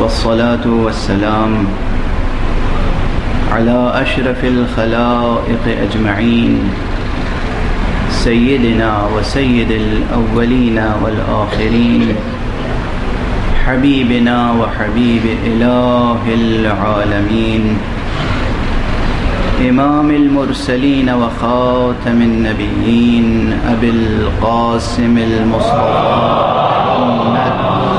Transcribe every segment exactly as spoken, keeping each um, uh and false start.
والصلاة والسلام على أشرف الخلائق أجمعين سيدنا وسيد الأولين والآخرين حبيبنا وحبيب إله العالمين إمام المرسلين وخاتم النبيين أبي القاسم المصطفى محمد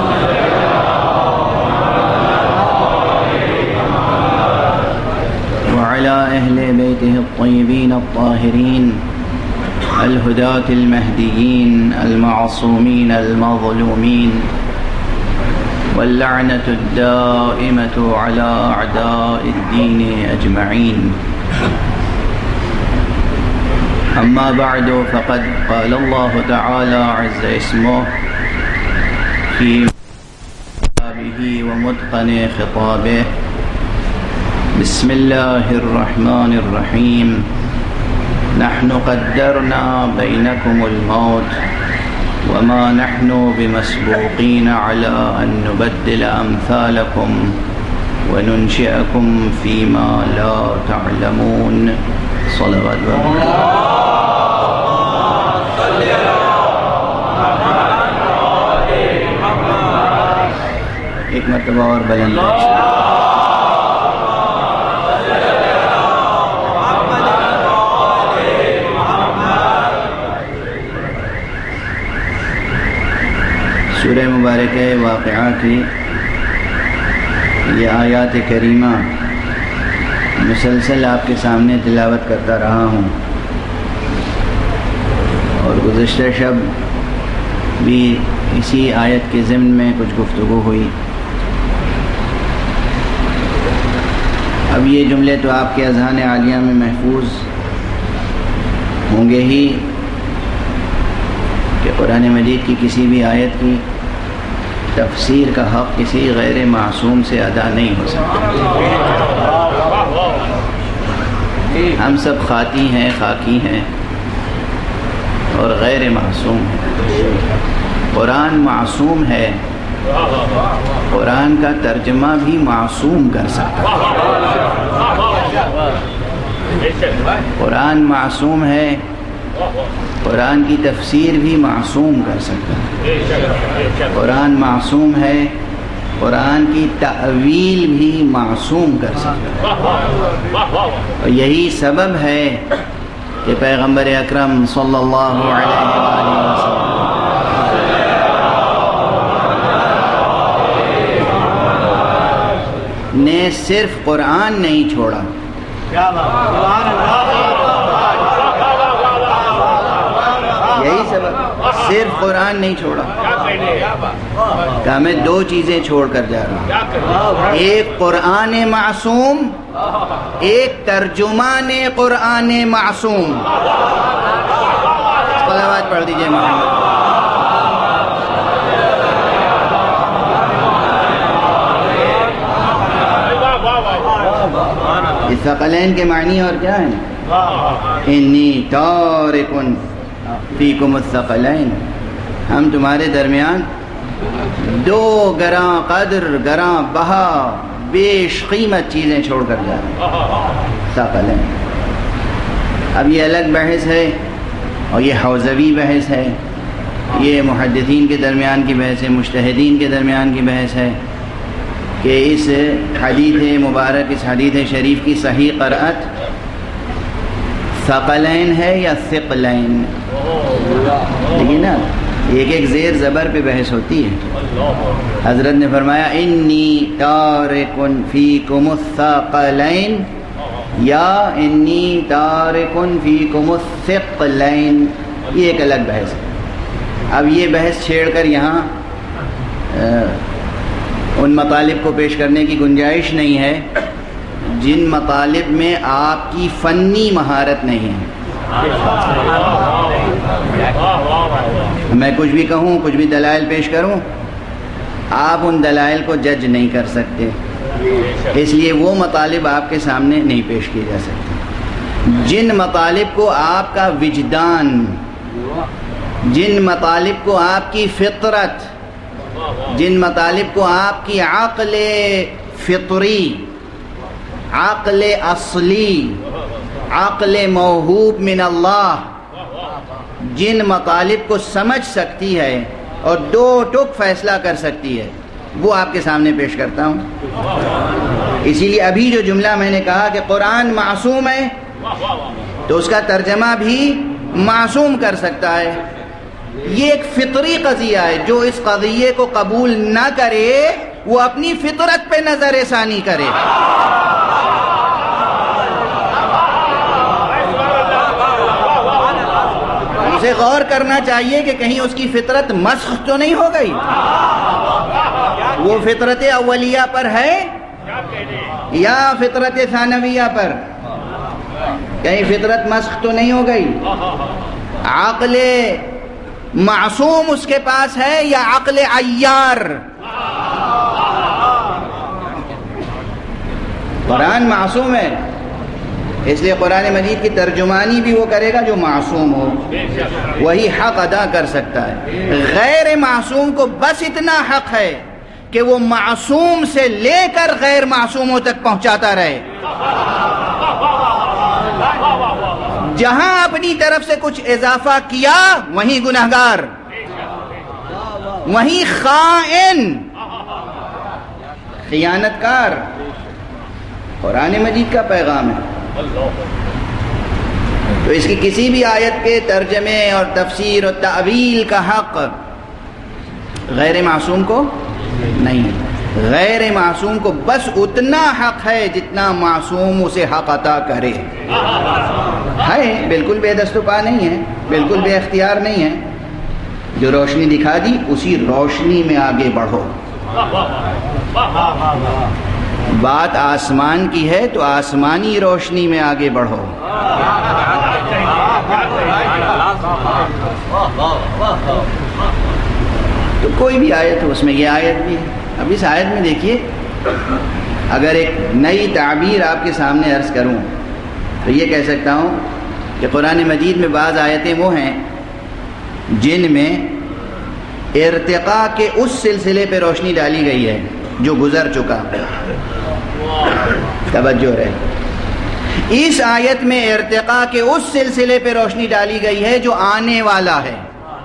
وعلى أهل بيته الطيبين الطاهرين الهداة المهديين المعصومين المظلومين واللعنة الدائمة على أعداء الدين أجمعين. أما بعد فقد قال الله تعالى عز اسمه في كتابه ومتقن خطابه: بسم الله الرحمن الرحيم نحن قدرنا بينكم الموت وما نحن بمسبوقين على أن نبدل أمثالكم وننشئكم فيما لا تعلمون. صلوات الله. ایک مرتبہ اور بلند سورہ مبارکہ واقعہ کی یہ آیات کریمہ مسلسل آپ کے سامنے تلاوت کرتا رہا ہوں، اور گزشتہ شب بھی اسی آیت کے ضمن میں کچھ گفتگو ہوئی۔ اب یہ جملے تو آپ کے اذہان عالیہ میں محفوظ ہوں گے ہی کہ قرآن مجید کی کسی بھی آیت کی تفسیر کا حق کسی غیر معصوم سے ادا نہیں ہو سکتا۔ ہم سب خاطی ہیں، خاکی ہیں اور غیر معصوم ہیں۔ قرآن معصوم ہے، قرآن کا ترجمہ بھی معصوم کر سکتا ہے۔ قرآن معصوم ہے، قرآن کی تفسیر بھی معصوم کر سکتا ہے۔ قرآن معصوم ہے، قرآن کی تأویل بھی معصوم کر سکتا ہے۔ اور یہی سبب ہے کہ پیغمبر اکرم صلی اللہ علیہ وآلہ وسلم نے صرف قرآن نہیں چھوڑا، یہی سبب، صرف قرآن نہیں چھوڑا کہ میں دو چیزیں چھوڑ کر جا رہا ہوں، ایک قرآن معصوم، ایک ترجمان قرآن معصوم۔ صلوات پڑھ دیجئے محمد۔ اس ثقلین کے معنی اور کیا ہیں؟ انی تارکن فیکم الثقلین، ہم تمہارے درمیان دو گراں قدر، گراں بہا، بیش قیمت چیزیں چھوڑ کر جا رہے ہیں، ثقلین۔ اب یہ الگ بحث ہے اور یہ حوزوی بحث ہے، یہ محدثین کے درمیان کی بحث ہے، مجتہدین کے درمیان کی بحث ہے کہ اس حدیث مبارک، اس حدیث شریف کی صحیح قرأت ثقلین ہے یا ثقلین؟ لیکن نا ایک ایک زیر زبر پہ بحث ہوتی ہے۔ حضرت نے فرمایا انی تارکن فیکم الثقلین یا انی تارکن فیکم الثقلین، یہ ایک الگ بحث ہے۔ اب یہ بحث چھیڑ کر یہاں ان مطالب کو پیش کرنے کی گنجائش نہیں ہے جن مطالب میں آپ کی فنی مہارت نہیں ہے۔ میں کچھ بھی کہوں، کچھ بھی دلائل پیش کروں، آپ ان دلائل کو جج نہیں کر سکتے، اس لیے وہ مطالب آپ کے سامنے نہیں پیش کیے جا سکتے۔ جن مطالب کو آپ کا وجدان، جن مطالب کو آپ کی فطرت جن مطالب کو آپ کی عقل فطری، عقل اصلی، عقل موہوب من اللہ جن مطالب کو سمجھ سکتی ہے اور دو ٹک فیصلہ کر سکتی ہے، وہ آپ کے سامنے پیش کرتا ہوں۔ اسی لیے ابھی جو جملہ میں نے کہا کہ قرآن معصوم ہے، تو اس کا ترجمہ بھی معصوم کر سکتا ہے۔ یہ ایک فطری قضیہ ہے، جو اس قضیے کو قبول نہ کرے وہ اپنی فطرت پہ نظر ثانی کرے۔ اسے غور کرنا چاہیے کہ کہیں اس کی فطرت مسخ تو نہیں ہو گئی، وہ فطرت اولیہ پر ہے یا فطرت ثانویہ پر، کہیں فطرت مسخ تو نہیں ہو گئی؟ عقل معصوم اس کے پاس ہے یا عقل عیار؟ قرآن معصوم ہے، اس لیے قرآن مجید کی ترجمانی بھی وہ کرے گا جو معصوم ہو، وہی حق ادا کر سکتا ہے۔ غیر معصوم کو بس اتنا حق ہے کہ وہ معصوم سے لے کر غیر معصوموں تک پہنچاتا رہے، جہاں اپنی طرف سے کچھ اضافہ کیا وہیں گنہگار، وہیں خائن، خیانت کار۔ قرآن مجید کا پیغام ہے، تو اس کی کسی بھی آیت کے ترجمے اور تفسیر اور تعویل کا حق غیر معصوم کو نہیں ہے۔ غیر معصوم کو بس اتنا حق ہے جتنا معصوم اسے حق عطا کرے۔ ہے بالکل بے دست و پا نہیں ہے، بالکل بے اختیار نہیں ہے، جو روشنی دکھا دی اسی روشنی میں آگے بڑھو۔ بات آسمان کی ہے تو آسمانی روشنی میں آگے بڑھو۔ تو کوئی بھی آیت ہو، اس میں یہ آیت بھی ہے۔ اب اس آیت میں دیکھیے، اگر ایک نئی تعبیر آپ کے سامنے عرض کروں تو یہ کہہ سکتا ہوں کہ قرآن مجید میں بعض آیتیں وہ ہیں جن میں ارتقاء کے اس سلسلے پہ روشنی ڈالی گئی ہے جو گزر چکا۔ توجہ رہے، اس آیت میں ارتقاء کے اس سلسلے پہ روشنی ڈالی گئی ہے جو آنے والا ہے۔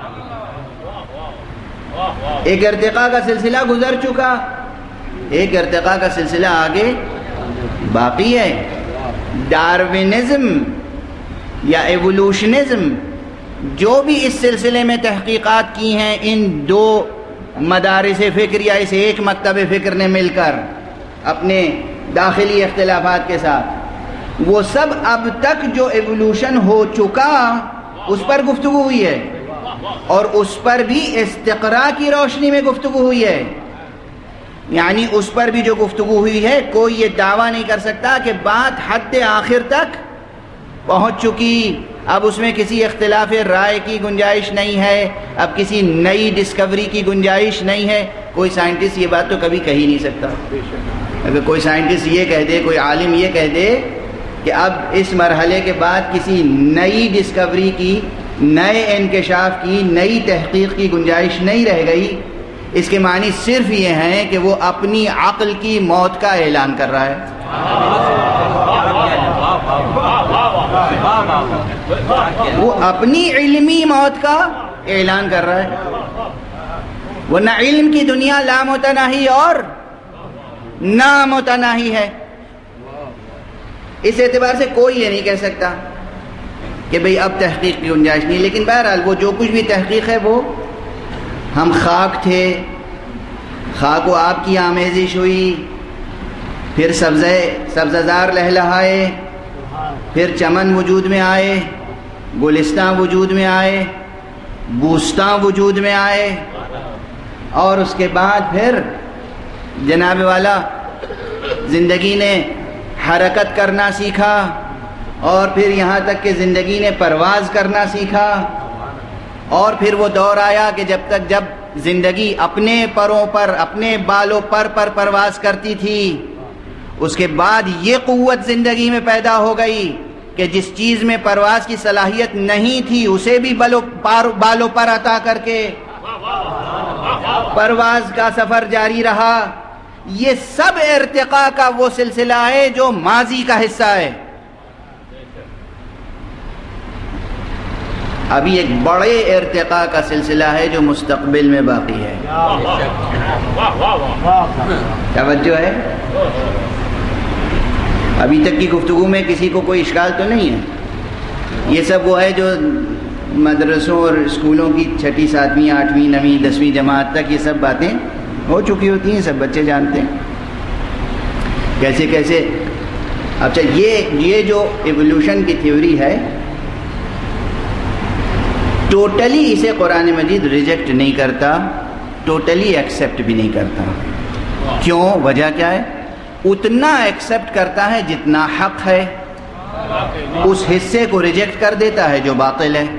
ایک ارتقاء کا سلسلہ گزر چکا، ایک ارتقاء کا سلسلہ آگے باقی ہے۔ ڈاروینزم یا ایولوشنزم جو بھی اس سلسلے میں تحقیقات کی ہیں ان دو مدارس فکر یا اس ایک مکتب فکر نے مل کر اپنے داخلی اختلافات کے ساتھ، وہ سب اب تک جو ایولوشن ہو چکا اس پر گفتگو ہوئی ہے، اور اس پر بھی استقراء کی روشنی میں گفتگو ہوئی ہے۔ یعنی اس پر بھی جو گفتگو ہوئی ہے، کوئی یہ دعویٰ نہیں کر سکتا کہ بات حد آخر تک پہنچ چکی، اب اس میں کسی اختلاف رائے کی گنجائش نہیں ہے، اب کسی نئی ڈسکوری کی گنجائش نہیں ہے۔ کوئی سائنٹسٹ یہ بات تو کبھی کہہ ہی نہیں سکتا۔ اگر کوئی سائنٹسٹ یہ کہہ دے، کوئی عالم یہ کہہ دے کہ اب اس مرحلے کے بعد کسی نئی ڈسکوری کی، نئے انکشاف کی، نئی تحقیق کی گنجائش نہیں رہ گئی، اس کے معنی صرف یہ ہیں کہ وہ اپنی عقل کی موت کا اعلان کر رہا ہے۔ وہ اپنی علمی موت کا اعلان کر رہا ہے، ورنہ علم کی دنیا لامتناہی اور نامتناہی ہے۔ اس اعتبار سے کوئی یہ نہیں کہہ سکتا کہ بھئی اب تحقیق کی گنجائش نہیں، لیکن بہرحال وہ جو کچھ بھی تحقیق ہے، وہ ہم خاک تھے، خاک و آب کی آمیزش ہوئی، پھر سبزے سبززار لہلہائے، پھر چمن وجود میں آئے، گلستان وجود میں آئے، بوستان وجود میں آئے، اور اس کے بعد پھر جناب والا زندگی نے حرکت کرنا سیکھا، اور پھر یہاں تک کہ زندگی نے پرواز کرنا سیکھا، اور پھر وہ دور آیا کہ جب تک جب زندگی اپنے پروں پر، اپنے بالوں پر پر پرواز کرتی تھی، اس کے بعد یہ قوت زندگی میں پیدا ہو گئی کہ جس چیز میں پرواز کی صلاحیت نہیں تھی اسے بھی بالوں پر عطا کر کے پرواز کا سفر جاری رہا. یہ سب ارتقاء کا وہ سلسلہ ہے جو ماضی کا حصہ ہے. ابھی ایک بڑے ارتقاء کا سلسلہ ہے جو مستقبل میں باقی ہے. توجہ ہے؟ ابھی تک کی گفتگو میں کسی کو کوئی اشکال تو نہیں ہے؟ یہ سب وہ ہے جو مدرسوں اور اسکولوں کی چھٹی ساتویں آٹھویں نویں دسویں جماعت تک یہ سب باتیں ہو چکی ہوتی ہیں، سب بچے جانتے ہیں کیسے کیسے. اچھا یہ یہ جو ایولیوشن کی تھیوری ہے، ٹوٹلی اسے قرآن مجید ریجیکٹ نہیں کرتا، ٹوٹلی ایکسیپٹ بھی نہیں کرتا. کیوں؟ وجہ کیا ہے؟ اتنا ایکسیپٹ کرتا ہے جتنا حق ہے، اس حصے کو ریجیکٹ کر دیتا ہے جو باطل ہے.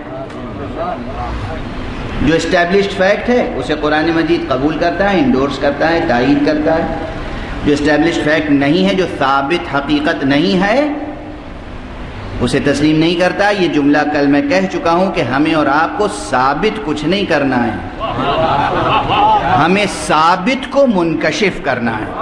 جو اسٹیبلشڈ فیکٹ ہے اسے قرآن مجید قبول کرتا ہے، انڈورس کرتا ہے، تائید کرتا ہے. جو اسٹیبلشڈ فیکٹ نہیں ہے، جو ثابت حقیقت نہیں ہے، اسے تسلیم نہیں کرتا. یہ جملہ کل میں کہہ چکا ہوں کہ ہمیں اور آپ کو ثابت کچھ نہیں کرنا ہے، ہمیں ثابت کو منکشف کرنا ہے.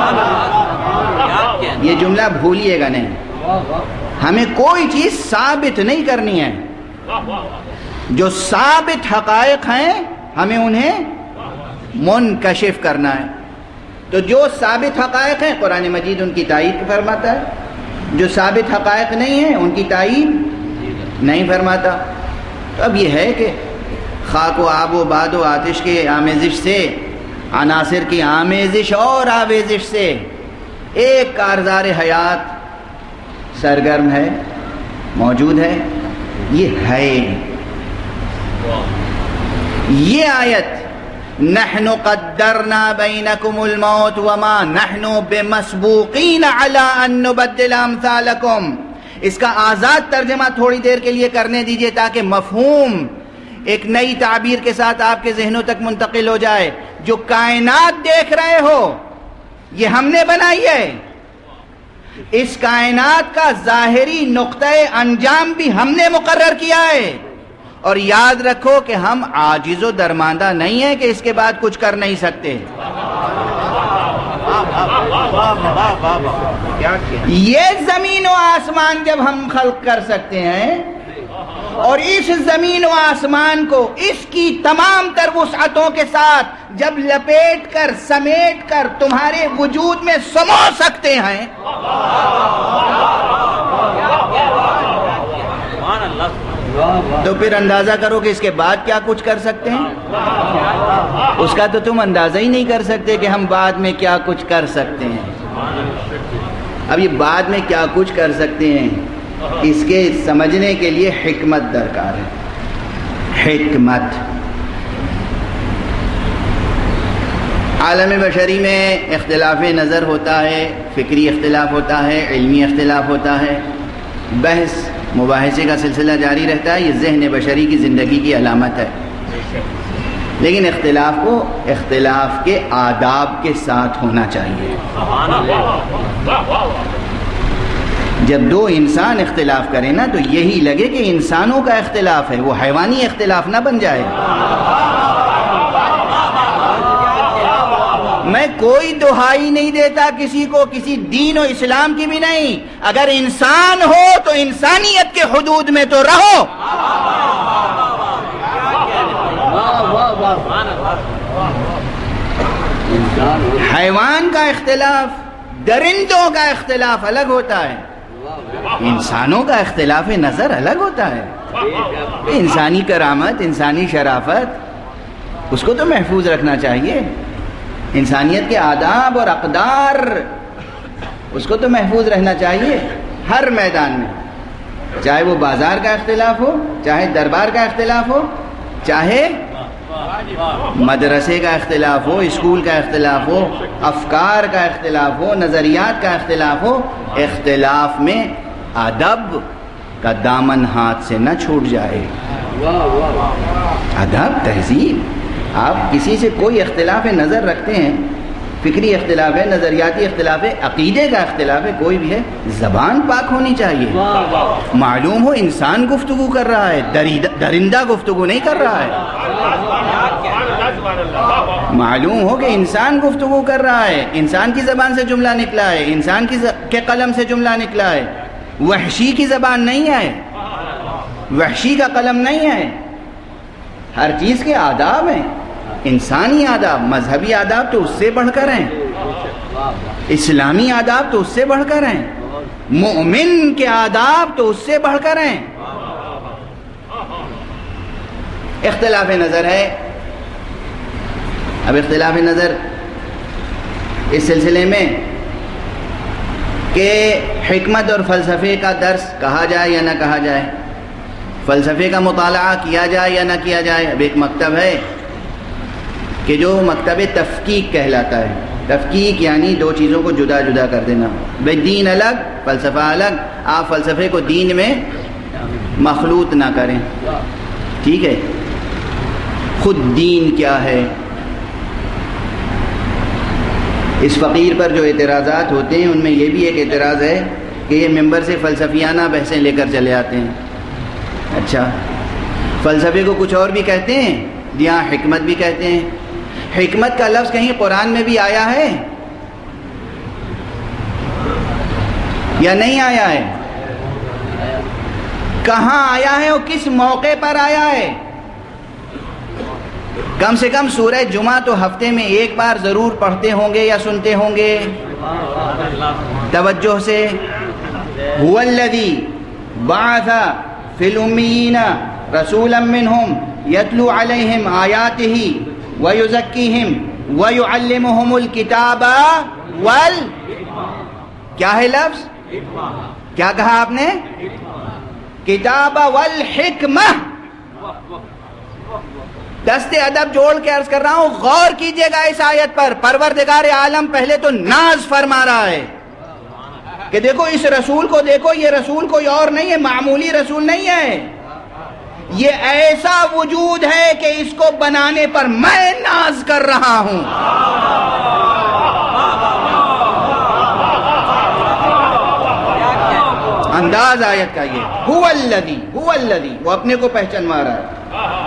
یہ جملہ بھولیے گا نہیں. ہمیں کوئی چیز ثابت نہیں کرنی ہے، جو ثابت حقائق ہیں ہمیں انہیں منکشف کرنا ہے. تو جو ثابت حقائق ہیں قرآن مجید ان کی تائید فرماتا ہے، جو ثابت حقائق نہیں ہیں ان کی تائید نہیں فرماتا. تو اب یہ ہے کہ خاک و آب و باد و آتش کے آمیزش سے، عناصر کی آمیزش اور آویزش سے ایک کارزار حیات سرگرم ہے، موجود ہے. یہ ہے یہ آیت نحن قدرنا بینکم الموت وما نحن بمسبوقین علی ان نبدل امثالکم. اس کا آزاد ترجمہ تھوڑی دیر کے لیے کرنے دیجئے تاکہ مفہوم ایک نئی تعبیر کے ساتھ آپ کے ذہنوں تک منتقل ہو جائے. جو کائنات دیکھ رہے ہو یہ ہم نے بنائی ہے، اس کائنات کا ظاہری نقطہ انجام بھی ہم نے مقرر کیا ہے. اور یاد رکھو کہ ہم عاجز و درماندہ نہیں ہیں کہ اس کے بعد کچھ کر نہیں سکتے. یہ زمین و آسمان جب ہم خلق کر سکتے ہیں اور اس زمین و آسمان کو اس کی تمام تر وسعتوں کے ساتھ جب لپیٹ کر سمیٹ کر تمہارے وجود میں سمو سکتے ہیں، تو پھر اندازہ کرو کہ اس کے بعد کیا کچھ کر سکتے ہیں. اس کا تو تم اندازہ ہی نہیں کر سکتے کہ ہم بعد میں کیا کچھ کر سکتے ہیں. اب یہ بعد میں کیا کچھ کر سکتے ہیں، اس کے سمجھنے کے لیے حکمت درکار ہے. حکمت. عالم بشری میں اختلاف نظر ہوتا ہے، فکری اختلاف ہوتا ہے، علمی اختلاف ہوتا ہے، بحث مباحثے کا سلسلہ جاری رہتا ہے. یہ ذہن بشری کی زندگی کی علامت ہے. لیکن اختلاف کو اختلاف کے آداب کے ساتھ ہونا چاہیے. جب دو انسان اختلاف کریں نا تو یہی لگے کہ انسانوں کا اختلاف ہے، وہ حیوانی اختلاف نہ بن جائے. میں کوئی دہائی نہیں دیتا کسی کو، کسی دین و اسلام کی بھی نہیں. اگر انسان ہو تو انسانیت کے حدود میں تو رہو. حیوان کا اختلاف، درندوں کا اختلاف الگ ہوتا ہے، انسانوں کا اختلاف نظر الگ ہوتا ہے. انسانی کرامت، انسانی شرافت، اس کو تو محفوظ رکھنا چاہیے. انسانیت کے آداب اور اقدار، اس کو تو محفوظ رہنا چاہیے ہر میدان میں. چاہے وہ بازار کا اختلاف ہو، چاہے دربار کا اختلاف ہو، چاہے مدرسے کا اختلاف ہو، اسکول کا اختلاف ہو، افکار کا اختلاف ہو، نظریات کا اختلاف ہو. اختلاف میں ادب کا دامن ہاتھ سے نہ چھوٹ جائے. ادب، تہذیب. آپ کسی سے کوئی اختلاف نظر رکھتے ہیں، فکری اختلاف ہے، نظریاتی اختلاف ہے، عقیدے کا اختلاف ہے، کوئی بھی ہے، زبان پاک ہونی چاہیے. معلوم ہو انسان گفتگو کر رہا ہے، درندہ گفتگو نہیں کر رہا ہے. معلوم ہو کہ انسان گفتگو کر رہا ہے، انسان کی زبان سے جملہ نکلا ہے، انسان کی کے قلم سے جملہ نکلا ہے، وحشی کی زبان نہیں ہے، وحشی کا قلم نہیں ہے۔ ہر چیز کے آداب ہیں، انسانی آداب، مذہبی آداب تو اس سے بڑھ کر ہیں، اسلامی آداب تو اس سے بڑھ کر ہیں، مومن کے آداب تو اس سے بڑھ کر ہیں۔ اختلاف نظر ہے۔ اب اختلاف نظر اس سلسلے میں کہ حکمت اور فلسفے کا درس کہا جائے یا نہ کہا جائے، فلسفے کا مطالعہ کیا جائے یا نہ کیا جائے۔ اب ایک مکتب ہے کہ جو مکتب تفکیک کہلاتا ہے، تفکیک یعنی دو چیزوں کو جدا جدا کر دینا، بے دین الگ فلسفہ الگ، آپ فلسفے کو دین میں مخلوط نہ کریں، ٹھیک ہے؟ خود دین کیا ہے؟ اس فقیر پر جو اعتراضات ہوتے ہیں ان میں یہ بھی ایک اعتراض ہے کہ یہ ممبر سے فلسفیانہ بحثیں لے کر چلے آتے ہیں۔ اچھا، فلسفے کو کچھ اور بھی کہتے ہیں، یہاں حکمت بھی کہتے ہیں۔ حکمت کا لفظ کہیں قرآن میں بھی آیا ہے یا نہیں آیا ہے؟ کہاں آیا ہے اور کس موقع پر آیا ہے؟ کم سے کم سورہ جمعہ تو ہفتے میں ایک بار ضرور پڑھتے ہوں گے یا سنتے ہوں گے، توجہ سے۔ هو الذی بعث فی الامیین رسولا منہم یتلو علیہم آیاتہ ویزکیہم ویعلمہم الکتاب وال کیا ہے لفظ؟ کیا کہا آپ نے؟ کتاب والحکمہ۔ دست ادب جوڑ کے عرض کر رہا ہوں، غور کیجئے گا اس آیت پر۔ پروردگار عالم پہلے تو ناز فرما رہا ہے کہ دیکھو اس رسول کو، دیکھو یہ رسول کوئی اور نہیں ہے، معمولی رسول نہیں ہے، یہ ایسا وجود ہے کہ اس کو بنانے پر میں ناز کر رہا ہوں۔ انداز آیت کا یہ هو الذی، هو الذی، وہ اپنے کو پہچانوا رہا ہے۔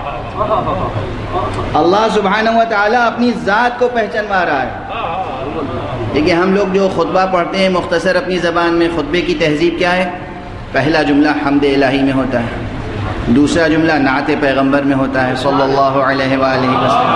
اللہ سبحانہ و تعالیٰ اپنی ذات کو پہچانوا رہا ہے۔ دیکھیں ہم لوگ جو خطبہ پڑھتے ہیں مختصر اپنی زبان میں، خطبے کی تہذیب کیا ہے؟ پہلا جملہ حمد الہی میں ہوتا ہے، دوسرا جملہ نعت پیغمبر میں ہوتا ہے صلی اللہ علیہ وآلہ وسلم۔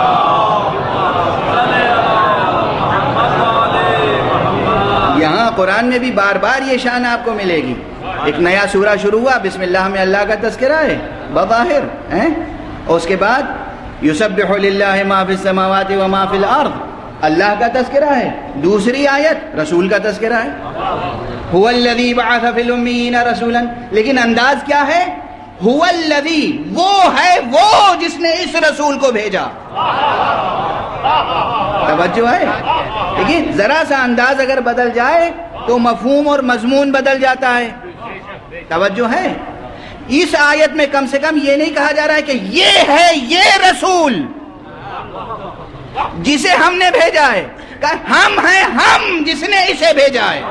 یہاں قرآن میں بھی بار بار یہ شان آپ کو ملے گی۔ ایک نیا سورہ شروع ہوا، بسم اللہ میں اللہ کا تذکرہ ہے بظاہر، ہیں؟ اور اس کے بعد یسبح للہ ما فی السماوات و ما فی الارض، اللہ کا تذکرہ ہے۔ دوسری آیت رسول کا تذکرہ ہے، هو الذی بعث فی الامیین رسولا، لیکن انداز کیا ہے؟ هو الذی، وہ ہے وہ جس نے اس رسول کو بھیجا۔ توجہ ہے؟ دیکھیے ذرا سا انداز اگر بدل جائے تو مفہوم اور مضمون بدل جاتا ہے۔ توجہ ہے؟ اس آیت میں کم سے کم یہ نہیں کہا جا رہا ہے کہ یہ ہے یہ رسول جسے ہم نے بھیجا ہے، کہ ہم ہیں ہم جس نے اسے بھیجا ہے۔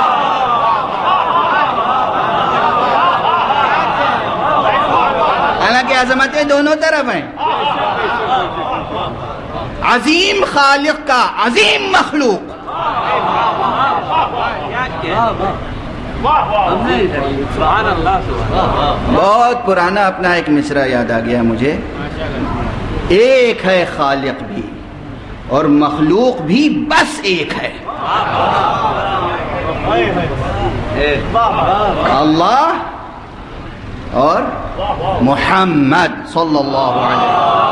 حالانکہ عظمتیں دونوں طرف ہیں، عظیم خالق کا عظیم مخلوق۔ بہت پرانا اپنا ایک مصرع یاد آ گیا مجھے، ایک ہے خالق بھی اور مخلوق بھی بس ایک ہے، اللہ اور محمد صلی اللہ علیہ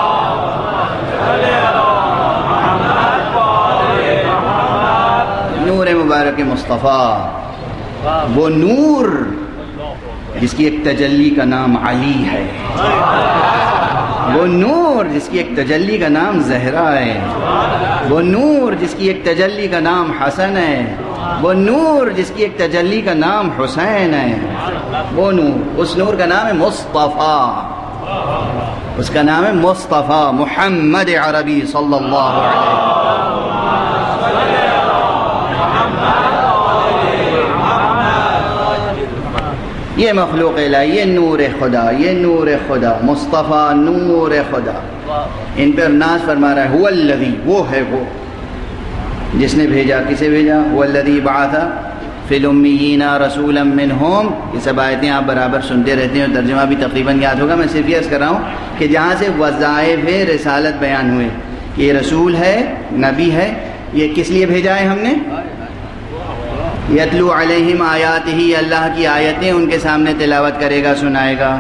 وسلم۔ نور مبارک مصطفیٰ، وہ نور جس کی ایک تجلی کا نام علی ہے، وہ نور جس کی ایک تجلی کا نام زہرا ہے، وہ نور جس کی ایک تجلی کا نام حسن ہے، وہ نور جس کی ایک تجلی کا نام حسین ہے، وہ نور، اس نور کا نام ہے مصطفیٰ، اس کا نام ہے مصطفیٰ محمد عربی صلی اللہ علیہ وسلم۔ یہ مخلوق الہی، یہ نور خدا، یہ نور خدا، مصطفیٰ نور خدا۔ ان پر ناز فرما رہا ہے، هو الذی، وہ ہے وہ جس نے بھیجا. کسے بھیجا؟ هو الذی بعث فی الامیین رسولا منہم. یہ سب آیتیں آپ برابر سنتے رہتے ہیں اور ترجمہ بھی تقریباً یاد ہوگا. میں صرف یہ عرض کر رہا ہوں کہ جہاں سے وظائف رسالت بیان ہوئے، یہ رسول ہے، نبی ہے، یہ کس لیے بھیجا ہے ہم نے؟ یتلو علیہم آیاتہ، اللہ کی آیتیں ان کے سامنے تلاوت کرے گا، سنائے گا.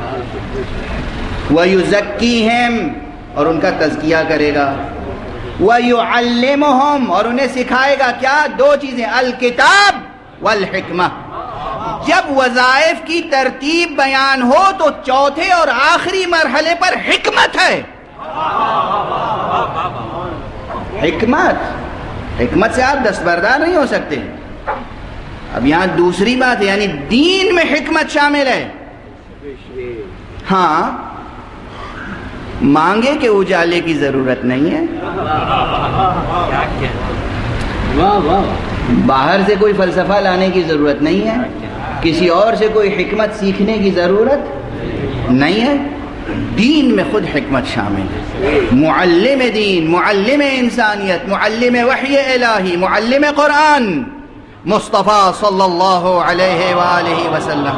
ویزکیہم، اور ان کا تزکیہ کرے گا. وَيُعَلِّمُهُمْ، اور انہیں سکھائے گا کیا؟ دو چیزیں، الکتاب والحکمہ. جب وظائف کی ترتیب بیان ہو تو چوتھے اور آخری مرحلے پر حکمت ہے. حکمت حکمت سے آپ دستبردار نہیں ہو سکتے. اب یہاں دوسری بات ہے، یعنی دین میں حکمت شامل ہے. ہاں، مانگے کے اجالے کی ضرورت نہیں ہے، باہر سے کوئی فلسفہ لانے کی ضرورت نہیں ہے، کسی اور سے کوئی حکمت سیکھنے کی ضرورت نہیں ہے. دین میں خود حکمت شامل ہے. معلم دین، معلم انسانیت، معلم وحی الہی، معلم قرآن مصطفیٰ صلی اللہ علیہ وآلہ وسلم.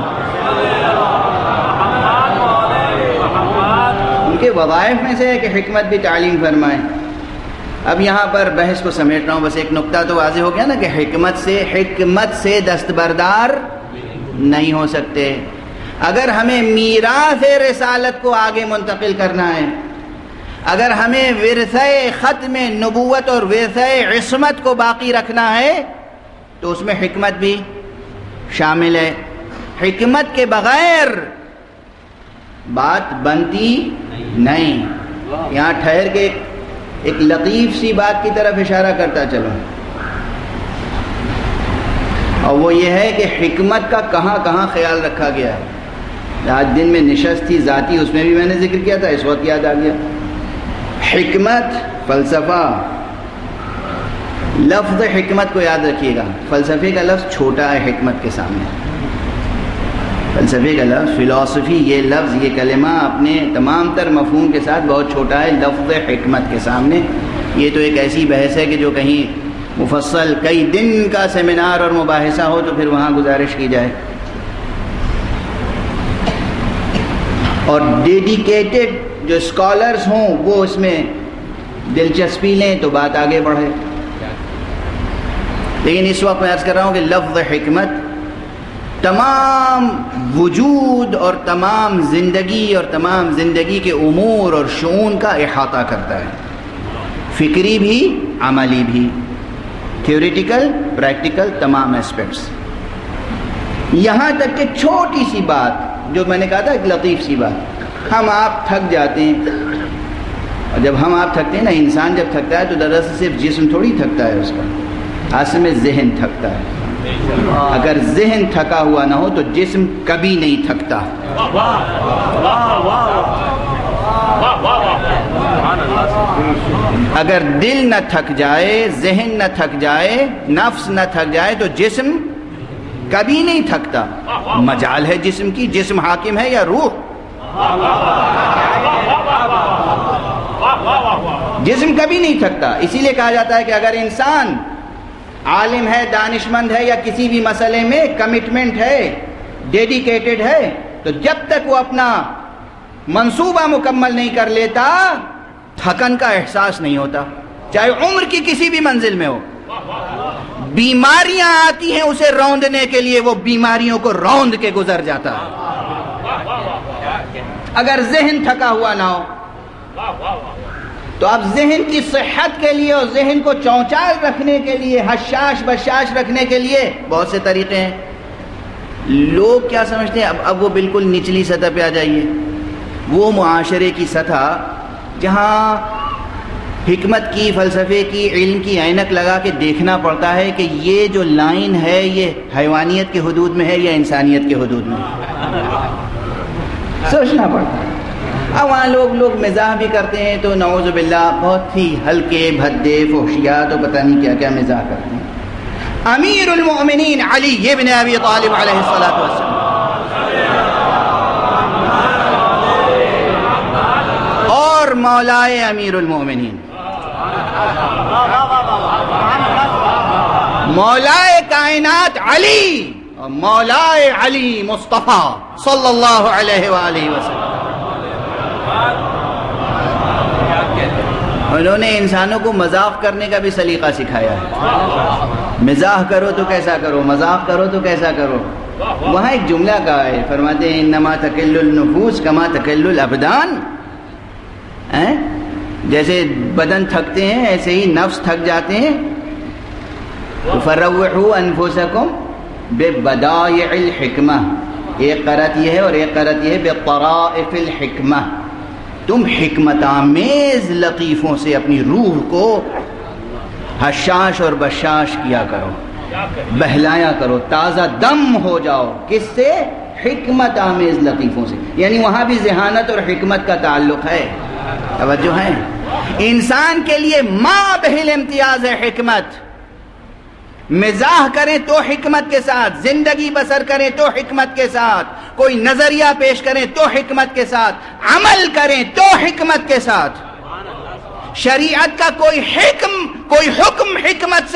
ان کے وظائف میں سے ہے کہ حکمت بھی تعلیم فرمائیں. اب یہاں پر بحث کو سمیٹ رہا ہوں، بس ایک نقطہ تو واضح ہو گیا نا کہ حکمت سے حکمت سے دستبردار نہیں ہو سکتے. اگر ہمیں میراث رسالت کو آگے منتقل کرنا ہے، اگر ہمیں ورثہ ختم نبوت اور ورثہ عصمت کو باقی رکھنا ہے تو اس میں حکمت بھی شامل ہے. حکمت کے بغیر بات بنتی نہیں. یہاں ٹھہر کے ایک لطیف سی بات کی طرف اشارہ کرتا چلوں، اور وہ یہ ہے کہ حکمت کا کہاں کہاں خیال رکھا گیا ہے. آج دن میں نشست تھی ذاتی، اس میں بھی میں نے ذکر کیا تھا، اس وقت یاد آ گیا. حکمت، فلسفہ، لفظ حکمت کو یاد رکھیے گا. فلسفے کا لفظ چھوٹا ہے حکمت کے سامنے. فلسفے کا لفظ، فلاسفی، یہ لفظ، یہ کلمہ اپنے تمام تر مفہوم کے ساتھ بہت چھوٹا ہے لفظ حکمت کے سامنے. یہ تو ایک ایسی بحث ہے کہ جو کہیں مفصل کئی دن کا سیمینار اور مباحثہ ہو تو پھر وہاں گزارش کی جائے. اور ڈیڈیکیٹڈ جو اسکالرز ہوں وہ اس میں دلچسپی لیں تو بات آگے بڑھے. لیکن اس وقت میں عرض کر رہا ہوں کہ لفظ حکمت تمام وجود اور تمام زندگی اور تمام زندگی کے امور اور شؤون کا احاطہ کرتا ہے، فکری بھی، عملی بھی، تھیوریٹیکل، پریکٹیکل، تمام ایسپیکٹس. یہاں تک کہ چھوٹی سی بات جو میں نے کہا تھا، ایک لطیف سی بات، ہم آپ تھک جاتے ہیں، اور جب ہم آپ تھکتے ہیں نا، انسان جب تھکتا ہے تو دراصل صرف جسم تھوڑی تھکتا ہے، اس کا اصل میں ذہن تھکتا ہے. اگر ذہن تھکا ہوا نہ ہو تو جسم کبھی نہیں تھکتا. اگر دل نہ تھک جائے، ذہن نہ تھک جائے، نفس نہ تھک جائے تو جسم کبھی نہیں تھکتا. مجال ہے جسم کی، جسم حاکم ہے یا روح؟ جسم کبھی نہیں تھکتا. اسی لیے کہا جاتا ہے کہ اگر انسان عالم ہے، دانش مند ہے، یا کسی بھی مسئلے میں کمٹمنٹ ہے، ڈیڈیکیٹڈ ہے، تو جب تک وہ اپنا منصوبہ مکمل نہیں کر لیتا تھکن کا احساس نہیں ہوتا، چاہے عمر کی کسی بھی منزل میں ہو. بیماریاں آتی ہیں اسے روندنے کے لیے، وہ بیماریوں کو روند کے گزر جاتا ہے. اگر ذہن تھکا ہوا نہ ہو تو اب ذہن کی صحت کے لیے اور ذہن کو چونچال رکھنے کے لیے، حشاش بشاش رکھنے کے لیے بہت سے طریقے ہیں. لوگ کیا سمجھتے ہیں؟ اب اب وہ بالکل نچلی سطح پہ آ جائیے، وہ معاشرے کی سطح جہاں حکمت کی، فلسفے کی، علم کی عینک لگا کے دیکھنا پڑتا ہے کہ یہ جو لائن ہے یہ حیوانیت کے حدود میں ہے یا انسانیت کے حدود میں، سوچنا پڑتا ہے. اب وہاں لوگ لوگ مزاح بھی کرتے ہیں تو نعوذ باللہ بہت ہی ہلکے بھدے فحشیات اور پتہ نہیں کیا کیا مزاح کرتے ہیں. امیر المؤمنین علی ابن ابی طالب علیہ الصلوۃ والسلام اور मौलाए अमीरुल मोमिनीन, मौलाए कायनात अली और मौलाए अली मुस्तफा सल्लल्लाहु अलैहि वसल्लम। उन्होंने इंसानों को मजाक करने का भी सलीका सिखाया है। मजाक करो तो कैसा करो, मजाक करो तो कैसा करो। वहाँ एक जुमला कहा है, फरमाते हैं इन्नमा तकल्लुल नुफूस कमा तकल्लुल अबदान, हैं जैसे बदन थकते हैं ऐसे ही नफ्स थक जाते हैं। तो फरव्वहू अनफुसकुम बिबदाइल हिकमा, एक क़रत ये है और एक क़रत ये है बितराइफिल हिकमा, तुम हिकमतामेज लतीफ़ों से अपनी रूह को हशाश और बशाश किया करो, बहलाया करो, ताज़ा दम हो जाओ। किससे? हिकमत आमेज लतीफ़ों से। यानी वहाँ भी ज़हानत और हिकमत का ताल्लुक़ है। तवज्जो है। इंसान के लिए मा बहिल इम्तियाज़ है हिकमत। मिजाह करें तो हिकमत के साथ, जिंदगी बसर करें तो हिकमत के साथ, कोई नजरिया पेश करें तो हिकमत के साथ, अमल करें तो हिकमत के साथ। शरीयत का कोई हिक्म कोई हुक्म हिकमत से